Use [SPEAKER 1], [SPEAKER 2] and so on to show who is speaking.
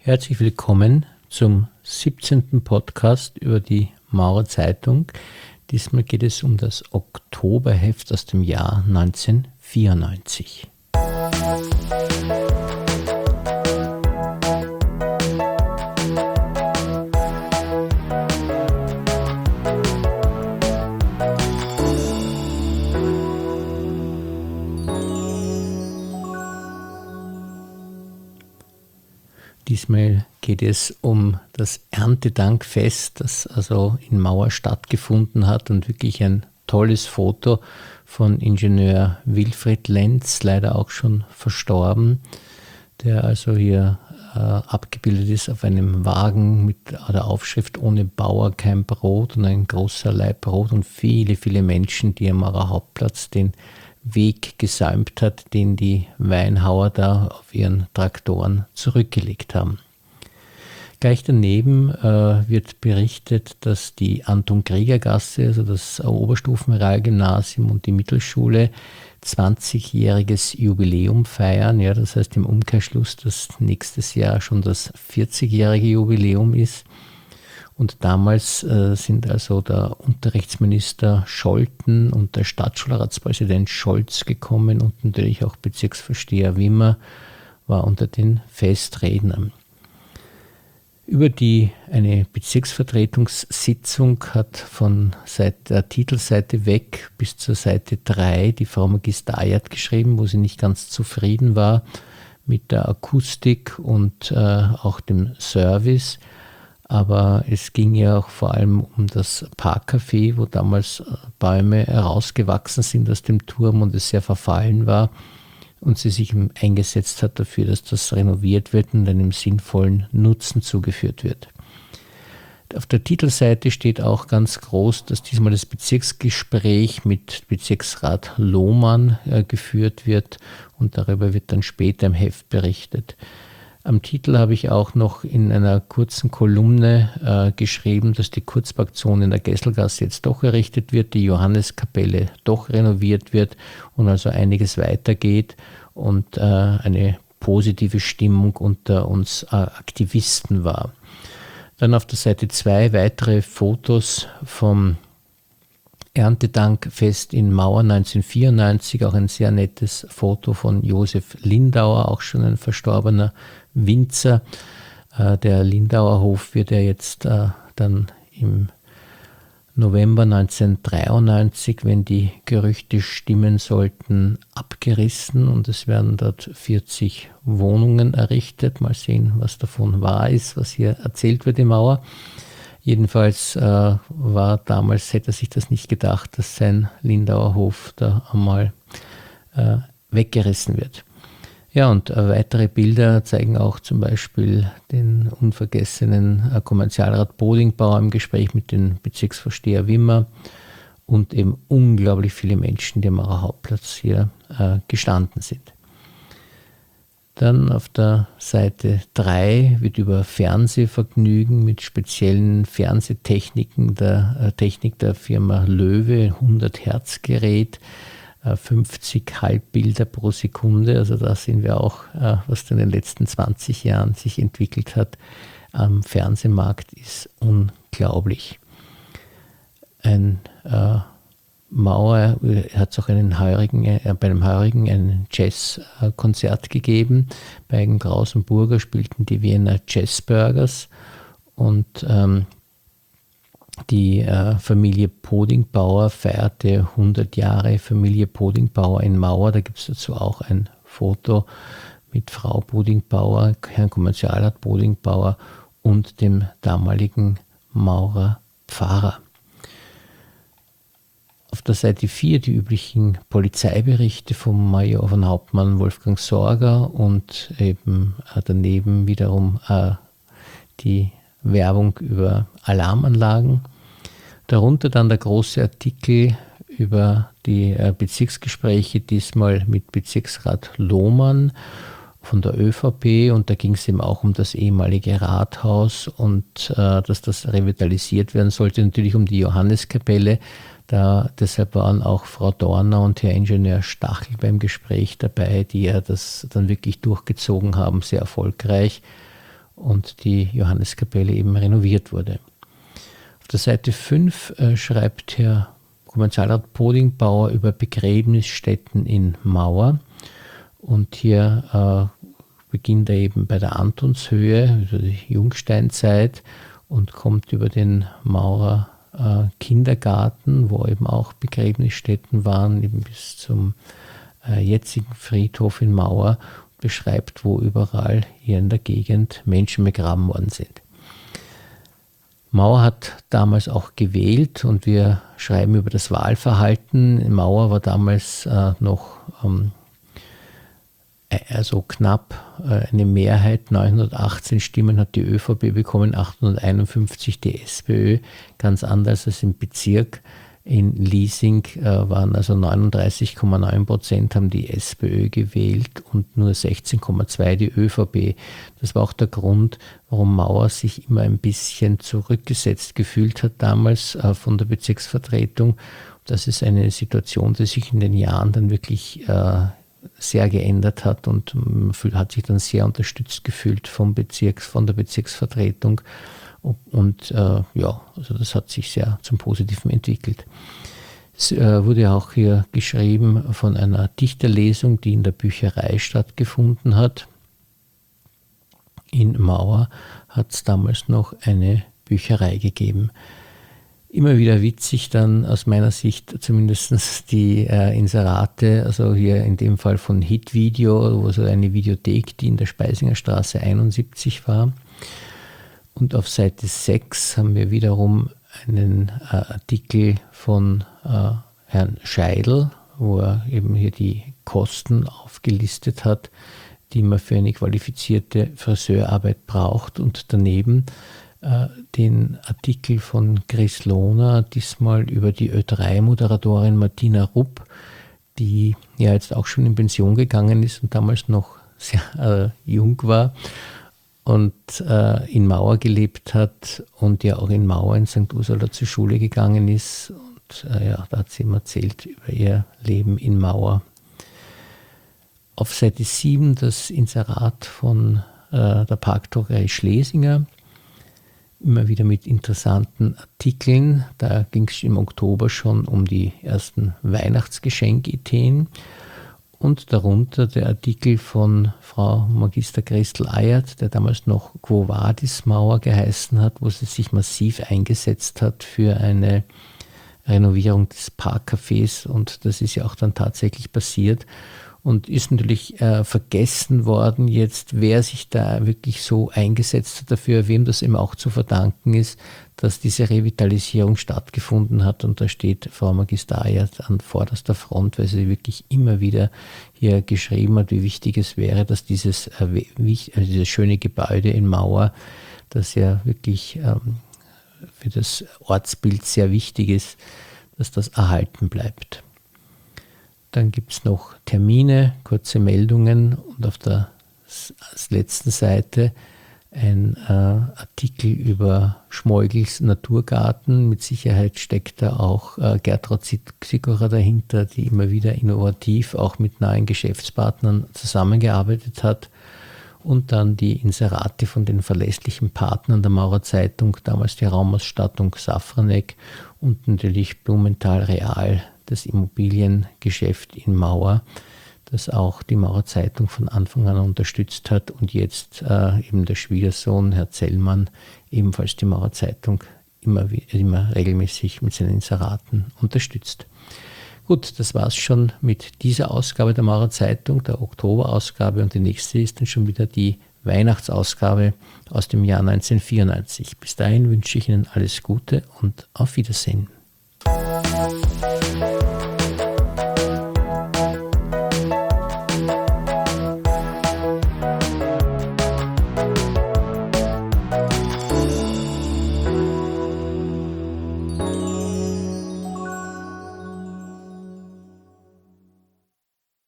[SPEAKER 1] Herzlich willkommen zum 17. Podcast über die Maurer Zeitung. Diesmal geht es um das Oktoberheft aus dem Jahr 1994. Diesmal geht es um das Erntedankfest, das also in Mauer stattgefunden hat und wirklich ein tolles Foto von Ingenieur Wilfried Lenz, leider auch schon verstorben, der also hier abgebildet ist auf einem Wagen mit der Aufschrift „Ohne Bauer kein Brot" und ein großer Laib Brot und viele, viele Menschen, die am Maurer Hauptplatz den Weg gesäumt hat, den die Weinhauer da auf ihren Traktoren zurückgelegt haben. Gleich daneben wird berichtet, dass die Anton-Krieger-Gasse, also das Oberstufenrealgymnasium und die Mittelschule 20-jähriges Jubiläum feiern. Ja, das heißt im Umkehrschluss, dass nächstes Jahr schon das 40-jährige Jubiläum ist. Und damals sind also der Unterrichtsminister Scholten und der Stadtschulratspräsident Scholz gekommen und natürlich auch Bezirksvorsteher Wimmer war unter den Festrednern. Über eine Bezirksvertretungssitzung hat von der Titelseite weg bis zur Seite 3 die Frau Magister Ayat geschrieben, wo sie nicht ganz zufrieden war mit der Akustik und auch dem Service. Aber es ging ja auch vor allem um das Parkcafé, wo damals Bäume herausgewachsen sind aus dem Turm und es sehr verfallen war und sie sich eingesetzt hat dafür, dass das renoviert wird und einem sinnvollen Nutzen zugeführt wird. Auf der Titelseite steht auch ganz groß, dass diesmal das Bezirksgespräch mit Bezirksrat Lohmann geführt wird und darüber wird dann später im Heft berichtet. Am Titel habe ich auch noch in einer kurzen Kolumne geschrieben, dass die Kurzparkzone in der Gesselgasse jetzt doch errichtet wird, die Johanneskapelle doch renoviert wird und also einiges weitergeht und eine positive Stimmung unter uns Aktivisten war. Dann auf der Seite 2 weitere Fotos vom Erntedankfest in Mauer 1994, auch ein sehr nettes Foto von Josef Lindauer, auch schon ein verstorbener Winzer. Der Lindauer Hof wird ja jetzt dann im November 1993, wenn die Gerüchte stimmen sollten, abgerissen und es werden dort 40 Wohnungen errichtet. Mal sehen, was davon wahr ist, was hier erzählt wird in Mauer. Jedenfalls war damals, hätte er sich das nicht gedacht, dass sein Lindauer Hof da einmal weggerissen wird. Ja, und weitere Bilder zeigen auch zum Beispiel den unvergessenen Kommerzialrat Bodingbauer im Gespräch mit dem Bezirksvorsteher Wimmer und eben unglaublich viele Menschen, die am Maurer Hauptplatz hier gestanden sind. Dann auf der Seite 3 wird über Fernsehvergnügen mit speziellen Fernsehtechniken der Technik der Firma Löwe, 100 Hertz Gerät, 50 Halbbilder pro Sekunde. Also da sehen wir auch, was in den letzten 20 Jahren sich entwickelt hat am Fernsehmarkt, ist unglaublich. Ein Mauer hat es auch bei einem heurigen ein Jazzkonzert gegeben. Bei einem Grausenburger spielten die Wiener Jazzburgers und die Familie Podingbauer feierte 100 Jahre Familie Podingbauer in Mauer. Da gibt es dazu auch ein Foto mit Frau Podingbauer, Herrn Kommerzialrat Podingbauer und dem damaligen Maurer Pfarrer. Auf der Seite 4 die üblichen Polizeiberichte vom Major von Hauptmann Wolfgang Sorger und eben daneben wiederum die Werbung über Alarmanlagen. Darunter dann der große Artikel über die Bezirksgespräche, diesmal mit Bezirksrat Lohmann von der ÖVP, und da ging es eben auch um das ehemalige Rathaus und dass das revitalisiert werden sollte, natürlich um die Johanneskapelle. Deshalb waren auch Frau Dorner und Herr Ingenieur Stachel beim Gespräch dabei, die ja das dann wirklich durchgezogen haben, sehr erfolgreich. und die Johanneskapelle eben renoviert wurde. Auf der Seite 5 schreibt Herr Provinzialrat Podingbauer über Begräbnisstätten in Mauer. Und hier beginnt er eben bei der Antonshöhe, also die Jungsteinzeit, und kommt über den Maurer Kindergarten, wo eben auch Begräbnisstätten waren, eben bis zum jetzigen Friedhof in Mauer, und beschreibt, wo überall hier in der Gegend Menschen begraben worden sind. Mauer hat damals auch gewählt und wir schreiben über das Wahlverhalten. Mauer war damals noch also knapp eine Mehrheit, 918 Stimmen hat die ÖVP bekommen, 851 die SPÖ, ganz anders als im Bezirk. In Liesing waren also 39,9% haben die SPÖ gewählt und nur 16,2% die ÖVP. Das war auch der Grund, warum Mauer sich immer ein bisschen zurückgesetzt gefühlt hat damals von der Bezirksvertretung. Das ist eine Situation, die sich in den Jahren dann wirklich sehr geändert hat und hat sich dann sehr unterstützt gefühlt von der Bezirksvertretung. Und also das hat sich sehr zum Positiven entwickelt. Es wurde auch hier geschrieben von einer Dichterlesung, die in der Bücherei stattgefunden hat. In Mauer hat es damals noch eine Bücherei gegeben. Immer wieder witzig dann aus meiner Sicht zumindest die Inserate, also hier in dem Fall von Hitvideo, wo so eine Videothek, die in der Speisinger Straße 71 war. Und auf Seite 6 haben wir wiederum einen Artikel von Herrn Scheidl, wo er eben hier die Kosten aufgelistet hat, die man für eine qualifizierte Friseurarbeit braucht, und daneben den Artikel von Chris Lohner, diesmal über die Ö3-Moderatorin Martina Rupp, die ja jetzt auch schon in Pension gegangen ist und damals noch sehr jung war und in Mauer gelebt hat und ja auch in Mauer in St. Ursula zur Schule gegangen ist. Und da hat sie ihm erzählt über ihr Leben in Mauer. Auf Seite 7 das Inserat von der Parkdruckerei Schlesinger, immer wieder mit interessanten Artikeln. Da ging es im Oktober schon um die ersten Weihnachtsgeschenkideen. Und darunter der Artikel von Frau Magister Christel Eyert, der damals noch Quo Vadis Mauer geheißen hat, wo sie sich massiv eingesetzt hat für eine Renovierung des Parkcafés. Und das ist ja auch dann tatsächlich passiert. Und ist natürlich vergessen worden jetzt, wer sich da wirklich so eingesetzt hat dafür, wem das eben auch zu verdanken ist, dass diese Revitalisierung stattgefunden hat. Und da steht Frau Magister Eyert an vorderster Front, weil sie wirklich immer wieder hier geschrieben hat, wie wichtig es wäre, dass dieses schöne Gebäude in Mauer, das ja wirklich für das Ortsbild sehr wichtig ist, dass das erhalten bleibt. Dann gibt es noch Termine, kurze Meldungen und auf der letzten Seite ein Artikel über Schmeugels Naturgarten. Mit Sicherheit steckt da auch Gertrud Sickerer dahinter, die immer wieder innovativ auch mit neuen Geschäftspartnern zusammengearbeitet hat. Und dann die Inserate von den verlässlichen Partnern der Maurer Zeitung, damals die Raumausstattung Safranek und natürlich Blumenthal Real, das Immobiliengeschäft in Mauer, das auch die Maurer Zeitung von Anfang an unterstützt hat und jetzt eben der Schwiegersohn, Herr Zellmann, ebenfalls die Maurer Zeitung immer regelmäßig mit seinen Inseraten unterstützt. Gut, das war es schon mit dieser Ausgabe der Maurer Zeitung, der Oktoberausgabe, und die nächste ist dann schon wieder die Weihnachtsausgabe aus dem Jahr 1994. Bis dahin wünsche ich Ihnen alles Gute und auf Wiedersehen.